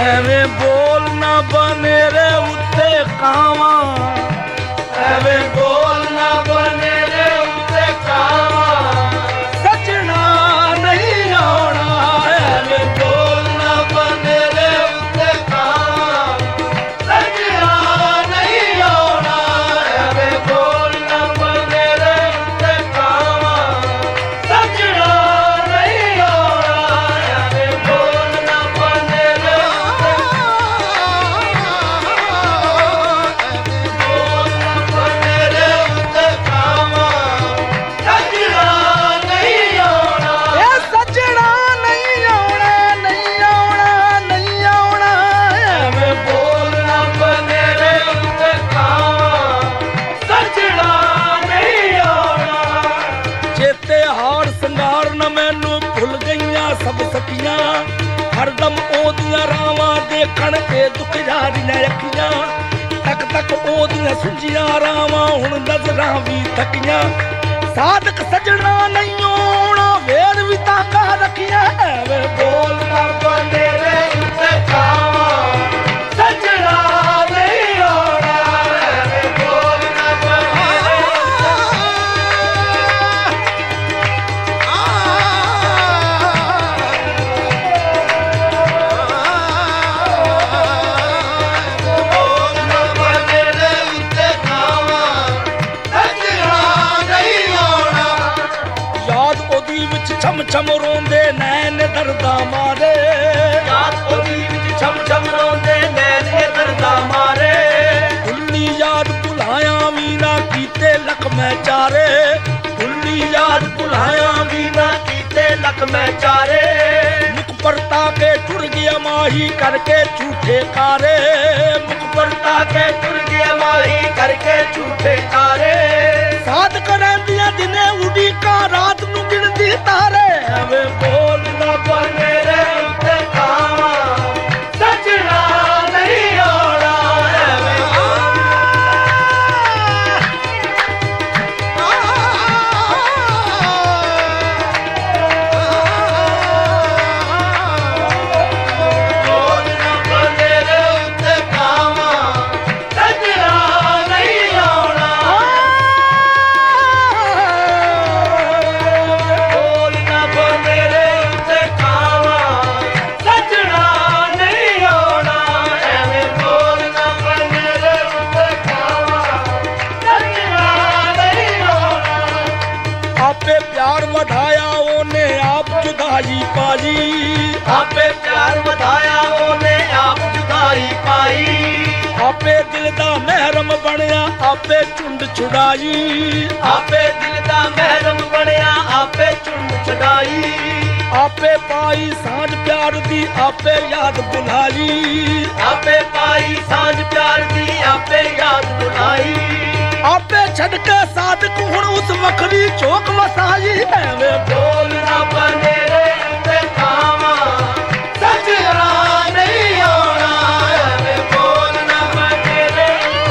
ਐਵੇਂ ਬੋਲ ਨਾ ਬਨੇਰੇ ਉੱਤੇ ਕਾਵਾਂ, ਐਵੇਂ ਬੋਲ ਨਾ ਬਨੇਰੇ ਉੱਤੇ ਕਾਵਾਂ, ਸੱਜਣਾ ਨਹੀਂ ਆਉਣਾ। ਐਵੇਂ ਬੋਲ ਨਾ ਬਨੇਰੇ ਉੱਤੇ ਕਾਵਾਂ, ਸੱਜਣਾ ਨਹੀਂ ਆਉਣਾ। ਐਵੇਂ ਬੋਲ ਨਾ ਬਨੇਰੇ ਉੱਤੇ ਕਾਵਾਂ, ਸੱਜਣਾ ਨਹੀਂ ਆਉਣਾ। ਐਵੇਂ ਬੋਲ ਨਾ ਬਨੇਰੇ ਉੱਤੇ ਬਨੇਰੇ ਉੱਤੇ ਕਾਵਾਂ, ਸੱਜਣਾ ਨਹੀਂ ਆਉਣਾ। ਇਹ ਸੱਜਣਾ ਨਹੀਂ ਆਉਣਾ, ਨਹੀਂ ਆਉਣਾ, ਨਹੀਂ ਆਉਣਾ। ਐਵੇਂ ਬੋਲ ਨਾ ਬਨੇਰੇ ਉੱਤੇ ਕਾਵਾਂ, ਸੱਜਣਾ ਨਹੀਂ ਆਉਣਾ। ਚੇਤੇ ਹਾਰ ਸੰਗਾਰ ਨਾ ਮੈਨੂੰ ਭੁੱਲ ਗਈਆਂ ਸਭ ਸਖੀਆਂ, ਹਰਦਮ ਉਹਦੀਆਂ ਰਾਵਾਂ ਦੇਖਣ ਤੇ ਦੁੱਖ ਯਾਰੀਆਂ ਅੱਖੀਆਂ, ਤੱਕ ਤੱਕ ਉਹਦੀਆਂ ਸੁੰਝੀਆਂ ਰਾਵਾਂ ਹੁਣ ਨਜ਼ਰਾਂ ਵੀ ਥੱਕੀਆਂ। ਸਾਧਕ ਸੱਜਣਾ ਨਹੀਂ ਆਉਣਾ, ਵੇਰ ਵੀ ਤਾਕਾ ਰੱਖੀਆਂ। ਐਵੇਂ ਬੋਲ ਨਾ ਬਨੇਰੇ ਉੱਤੇ ਕਾਵਾਂ, ਸੱਜਣਾ ਨਹੀਂ ਆਉਣਾ। ਐਵੇਂ ਬੋਲ ਨਾ ਬਨੇਰੇ ਬੋਲ ਨਾ ਬਨੇਰੇ ਉੱਤੇ ਕਾਵਾਂ, ਸੱਜਣਾ ਨਹੀਂ ਆਉਣਾ। ਯਾਦ ਉਹਦੀ ਵਿੱਚ ਛਮ ਛਮ ਰੋਂਦੇ ਨੈਣ ਦਰਦਾਂ ਮਾਰੇ, ਯਾਦ ਉਹਦੀ ਵਿੱਚ ਛਮ ਛਮ ਰੋਂਦੇ ਨੈਣ ਦਰਦਾਂ ਮਾਰੇ। ਭੁੱਲੀ ਯਾਦ ਭੁਲਾਇਆ ਵੀ ਨਾ ਕੀਤੇ ਲੱਖ ਮੈਂ ਚਾਰੇ, ਭੁੱਲੀ ਯਾਦ ਭੁਲਾਇਆ ਵੀ ਨਾ ਕੀਤੇ ਲੱਖ ਮੈਂ ਚਾਰੇ। ਮੁਖ ਪਰਤਾ ਕੇ ਟੁਰ ਗਿਆ ਮਾਹੀ ਕਰਕੇ ਝੂਠੇ ਕਾਰੇ, ਮੁਖ ਪਰਤਾ ਕੇ ਟੁਰ ਗਿਆ ਮਾਹੀ ਕਰਕੇ ਝੂਠੇ ਕਾਰੇ। ਸਾਧਕ ਰਹਿੰਦੀਆਂ ਦਿਨੇ ਉਡੀਕਾਂ, ਰਾਤ ਨੂੰ ਗਿਣਦੀ ਤਾਰੇ। ਐਵੇਂ ਬੋਲ ਨਾ ਬਨੇਰੇ ਉੱਤੇ ਕਾਵਾਂ, ਸੱਜਣਾ ਨਹੀਂ ਆਉਣਾ। ਐਵੇਂ ਬੋਲ ਨਾ ਬਨੇਰੇ ਉੱਤੇ ਕਾਵਾਂ, ਸੱਜਣਾ ਨਹੀਂ ਆਉਣਾ। ਬੋਲ ਨਾ ਬਨੇਰੇ ਉੱਤੇ ਕਾਵਾਂ, ਸੱਜਣਾ ਨਹੀਂ ਆਉਣਾ। ਐਵੇਂ ਬੋਲ ਨਾ ਬਨੇਰੇ ਉੱਤੇ ਕਾਵਾਂ, ਸੱਜਣਾ ਨਹੀਂ ਆਉਣਾ। ਆਪੇ ਪਿਆਰ ਵਧਾਇਆ ਉਹਨੇ ਆਪ ਜੁਦਾਈ ਪਾਈ, ਆਪੇ ਪਿਆਰ ਵਧਾਇਆ ਉਹਨੇ ਆਪ ਜੁਦਾਈ ਪਾਈ। ਆਪੇ ਦਿਲ ਦਾ ਮਹਿਰਮ ਬਣਿਆ ਆਪੇ ਝੁੰਡ ਛੁਡਾਈ, ਆਪੇ ਦਿਲ ਦਾ ਮਹਿਰਮ ਬਣਿਆ ਆਪੇ ਝੁੰਡ ਛੁਡਾਈ। ਆਪੇ ਪਾਈ ਸਾਂਝ ਪਿਆਰ ਦੀ ਆਪੇ ਯਾਦ ਬੁਲਾਈ, ਆਪੇ ਪਾਈ ਸਾਂਝ ਪਿਆਰ ਦੀ ਆਪੇ ਯਾਦ ਬੁਲਾਈ। ਆਪੇ ਛੱਡ ਕੇ ਸਾਧਕ ਹੁਣ ਉਸ ਵੱਖਰੀ ਚੋਕ ਵਸਾਈ। ਐਵੇਂ ਬੋਲ ਨਾ ਬਨੇਰੇ ਉੱਤੇ ਕਾਵਾਂ, ਸੱਜਣਾ ਨਹੀਂ ਆਉਣਾ। ਐਵੇਂ ਬੋਲ ਨਾ ਬਨੇਰੇ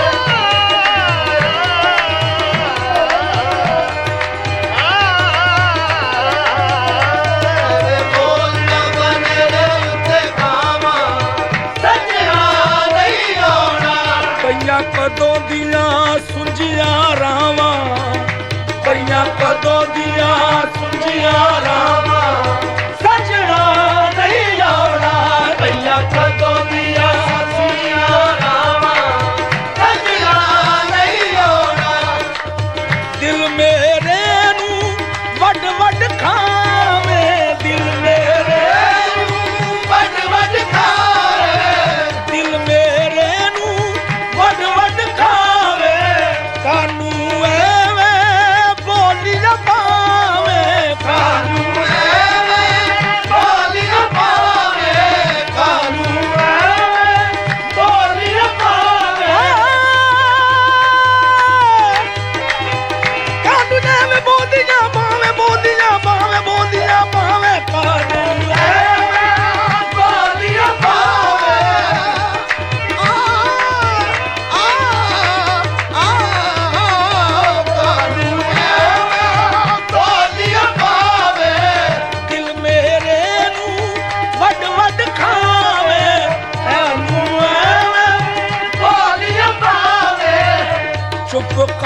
ਐਵੇਂ ਬੋਲ ਨਾ ਬਨੇਰੇ ਉੱਤੇ ਕਾਵਾਂ, ਸੱਜਣਾ ਨਹੀਂ ਆਉਣਾ। ਪਈਆਂ ਕਦੋਂ ਦੀਆਂ ਸੁੰਝੀਆਂ ਰਾਵਾਂ, ਪਈਆਂ ਕਦੋਂ ਦੀਆਂ ਸੁੰਝੀਆਂ ਰਾਵਾਂ, ਸੱਜਣਾ ਨਹੀਂ ਆਉਣਾ। ਪਈਆਂ ਕਦੋਂ ਦੀਆਂ ਸੁੰਝੀਆਂ ਰਾਵਾਂ, ਸੱਜਣਾ ਨਹੀਂ ਆਉਣਾ। ਦਿਲ ਮੇਰੇ ਨੂੰ ਵੱਡ ਵੱਡ ਖਾਵੇ, ਦਿਲ ਮੇਰੇ ਨੂੰ ਵੱਡ ਵੱਡ ਖਾਵੇ, ਦਿਲ ਮੇਰੇ ਨੂੰ ਵੱਡ ਵੱਡ ਖਾਵੇ।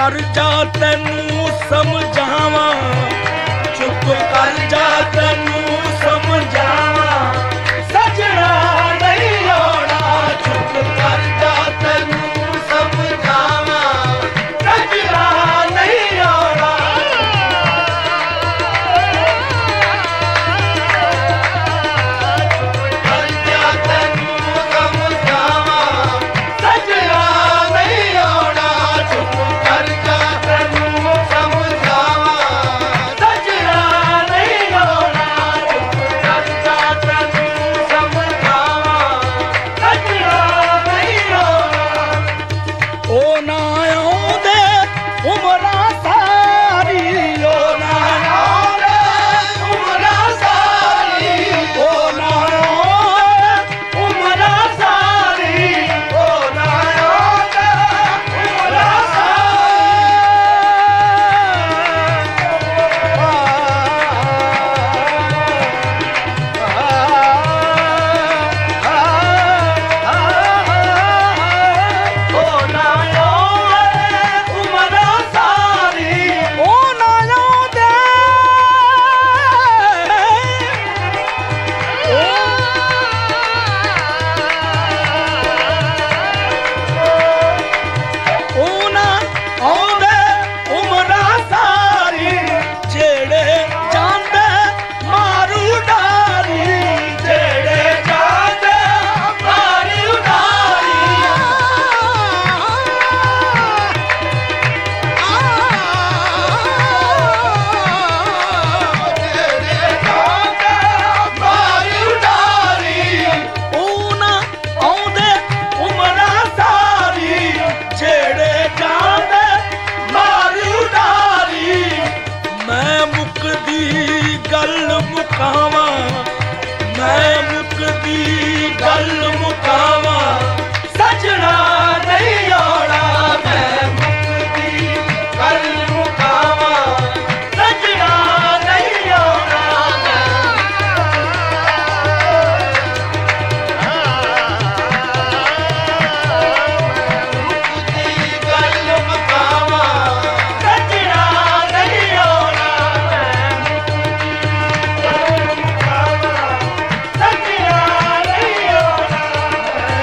ਕਰ ਜਾ ਤੈਨੂੰ ਸਮਝਾਵਾਂ, ਚੁੱਪ ਕਰ ਜਾ ਤੈਨੂੰ ਸਮਝਾਵਾਂ, ਸਜਣਾ ਨਹੀਂ ਆਉਣਾ। ਚੁੱਪ ਕਰ ਜਾ ਤੈਨੂੰ ਸਮਝਾਵਾਂ, ਸਜਣਾ ਨਹੀਂ ਆਉਣਾ। ਚੁੱਪ ਕਰ ਜਾ ਤੈਨੂੰ ਸਮਝਾਵਾਂ, ਸਜਣਾ ਨਹੀਂ ਆਉਣਾ। ਚੁੱਪ ਕਰ ਜਾ ਤੈਨੂੰ ਸਮਝਾਵਾਂ, ਸਜਣਾ ਨਹੀਂ ਆਉਣਾ। ਚੁੱਪ ਕਰ ਜਾ ਤੈਨੂੰ ਸਮਝਾਵਾਂ, ਸਜਣਾ ਨਹੀਂ ਆਉਣਾ। ਉਹ ਨਾ ਆਉਂਦੇ ਉਮਰਾਂ ਸਾਰੀ, ਉਹ ਨਾ ਆਉਂਦੇ ਉਮਰਾਂ ਸਾਰੀ, ਉਹ ਨਾ ਆਉਂਦੇ ਉਮਰਾਂ ਸਾਰੀ, ਉਹ ਨਾ ਆਉਂਦੇ ਉਮਰਾਂ ਉਹ ਨਾ ਆਉਂਦੇ ਉਮਰਾਂ ਸਾਰੀ, ਉਹ ਨਾ ਆਉਂਦੇ ਉਹ ਨਾ ਆਉਂਦੇ ਉਮਰਾਂ ਸਾਰੀ, ਜਿਹੜੇ ਜਾਂਦੇ ਮਾਰੂ ਡਾਰੀ, ਜਿਹੜੇ ਜਾਂਦੇ ਮਾਰੂ ਡਾਰੀ। ਜਿਹੜੇ ਜਾਂਦੇ ਮਾਰੂ ਡਾਰੀ, ਉਹ ਨਾ ਆਉਂਦੇ ਉਮਰਾਂ ਸਾਰੀ, ਜਿਹੜੇ ਜਾਂਦੇ ਮਾਰੂ ਡਾਰੀ। ਮੈਂ ਮੁੱਕਦੀ ਗੱਲ ਮੁਕਾਵਾਂ, ਮੈਂ ਮੁੱਕਦੀ ਗੱਲ ਮੁਕਾਵਾਂ, ਸਜਣਾ ਨਹੀਂ ਆਉਣਾ। ਮੈਂ ਮੁੱਕਦੀ ਗੱਲ ਮੁਕਾਵਾਂ, ਸਜਣਾ ਨਹੀਂ ਆਉਣਾ। ਮੁੱਕਦੀ ਗੱਲ ਮੁਕਾਵਾਂ, ਸਜਣਾ ਨਹੀਂ ਆਉਣਾ। ਮੈਂ ਮੁੱਕਦੀ ਗੱਲ ਮੁਕਾਵਾਂ, ਸਜਣਾ ਨਹੀਂ ਆਉਣਾ।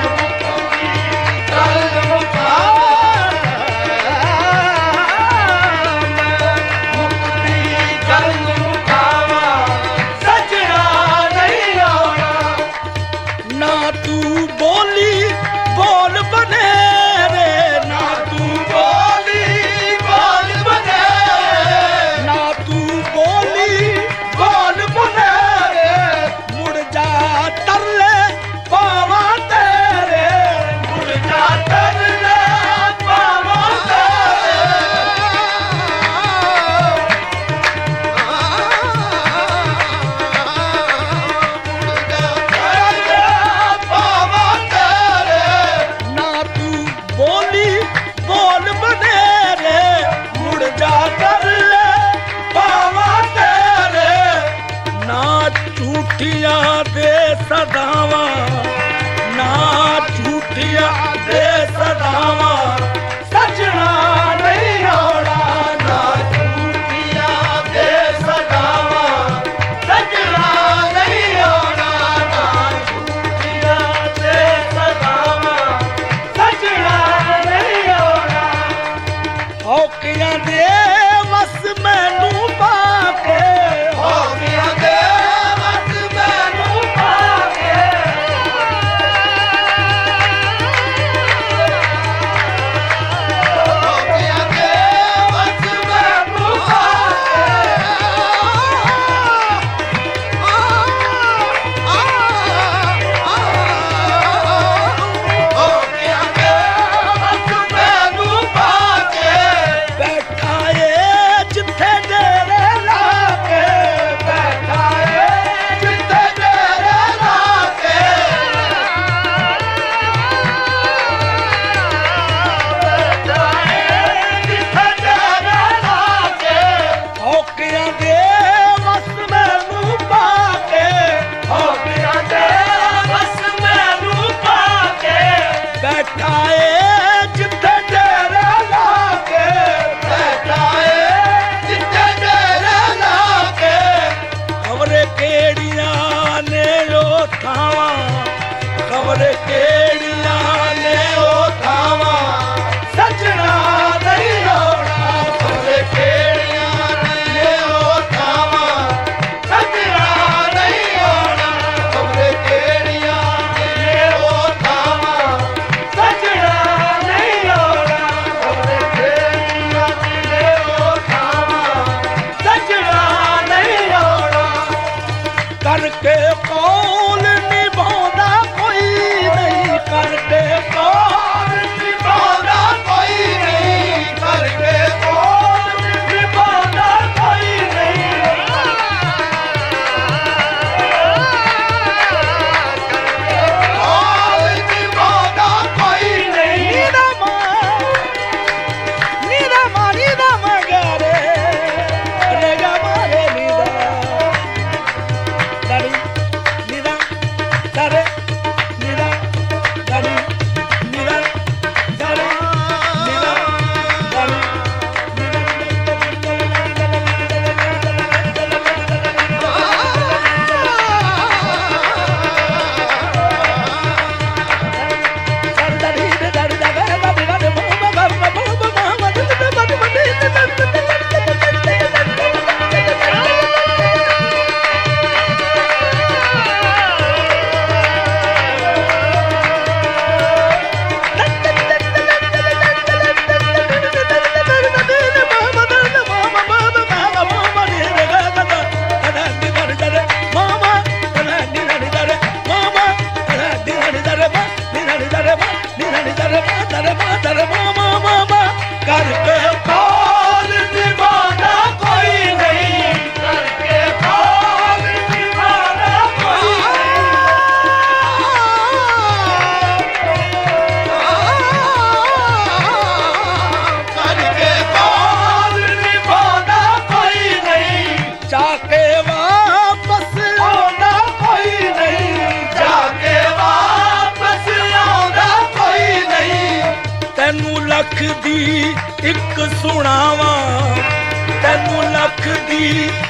ਦੀ